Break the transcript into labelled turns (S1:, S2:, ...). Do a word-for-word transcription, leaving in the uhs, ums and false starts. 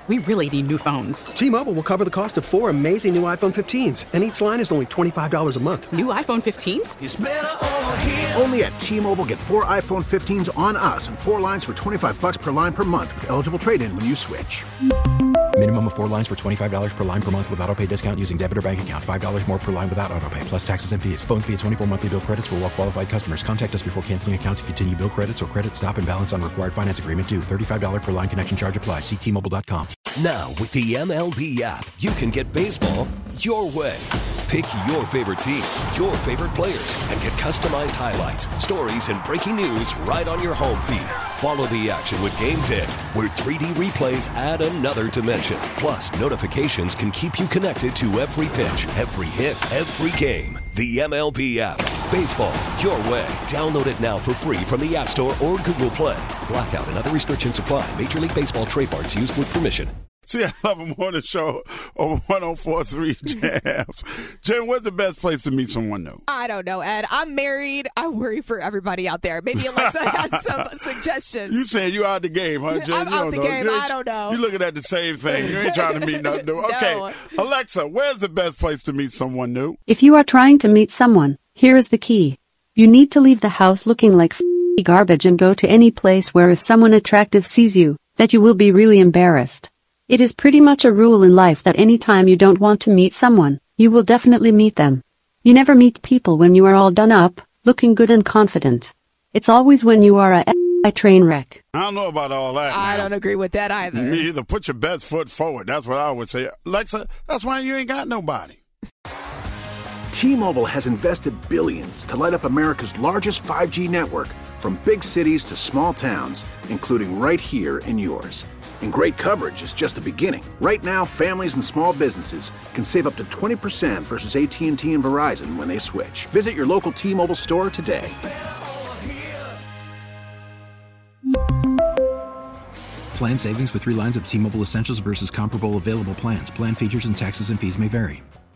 S1: We really need new phones.
S2: T-Mobile will cover the cost of four amazing new iPhone fifteens, and each line is only twenty-five dollars a month.
S1: New iPhone fifteens?
S3: It's better over here.
S4: Only at T-Mobile, get four iPhone fifteens on us and four lines for twenty-five bucks per line per month with eligible trade-in when you switch.
S5: Minimum of four lines for twenty-five dollars per line per month with autopay discount using debit or bank account. five dollars more per line without autopay, plus taxes and fees. Phone fee at twenty-four monthly bill credits for well-qualified customers. Contact us before canceling account to continue bill credits or credit stop and balance on required finance agreement due. thirty-five dollars per line connection charge applies. See T Mobile dot com.
S6: Now, with the M L B app, you can get baseball your way. Pick your favorite team, your favorite players, and get customized highlights, stories, and breaking news right on your home feed. Follow the action with Game Day, where three D replays add another dimension. Plus, notifications can keep you connected to every pitch, every hit, every game. The M L B app. Baseball your way. Download it now for free from the App Store or Google Play. Blackout and other restrictions apply. Major League Baseball trademarks used with permission.
S7: See, I love a morning show over one oh four point three Jams. Jen, where's the best place to meet someone new?
S8: I don't know, Ed. I'm married. I worry for everybody out there. Maybe Alexa has some suggestions.
S7: You saying you out the game, huh, Jen?
S8: I'm
S7: you
S8: out
S7: don't
S8: the
S7: know.
S8: game.
S7: You
S8: I don't know.
S7: You're looking at the same thing. You ain't trying to meet nothing new. Okay,
S8: No.
S7: Alexa, where's the best place to meet someone new?
S9: If you are trying to meet someone, here is the key. You need to leave the house looking like f- garbage and go to any place where if someone attractive sees you, that you will be really embarrassed. It is pretty much a rule in life that any time you don't want to meet someone, you will definitely meet them. You never meet people when you are all done up, looking good and confident. It's always when you are a a train wreck.
S7: I don't know about all that.
S8: I
S7: now.
S8: don't agree with that either.
S7: Me either. Put your best foot forward. That's what I would say. Alexa, that's why you ain't got nobody.
S4: T-Mobile has invested billions to light up America's largest five G network, from big cities to small towns, including right here in yours. And great coverage is just the beginning. Right now, families and small businesses can save up to twenty percent versus A T and T and Verizon when they switch. Visit your local T-Mobile store today.
S5: Plan savings with three lines of T-Mobile Essentials versus comparable available plans. Plan features and taxes and fees may vary.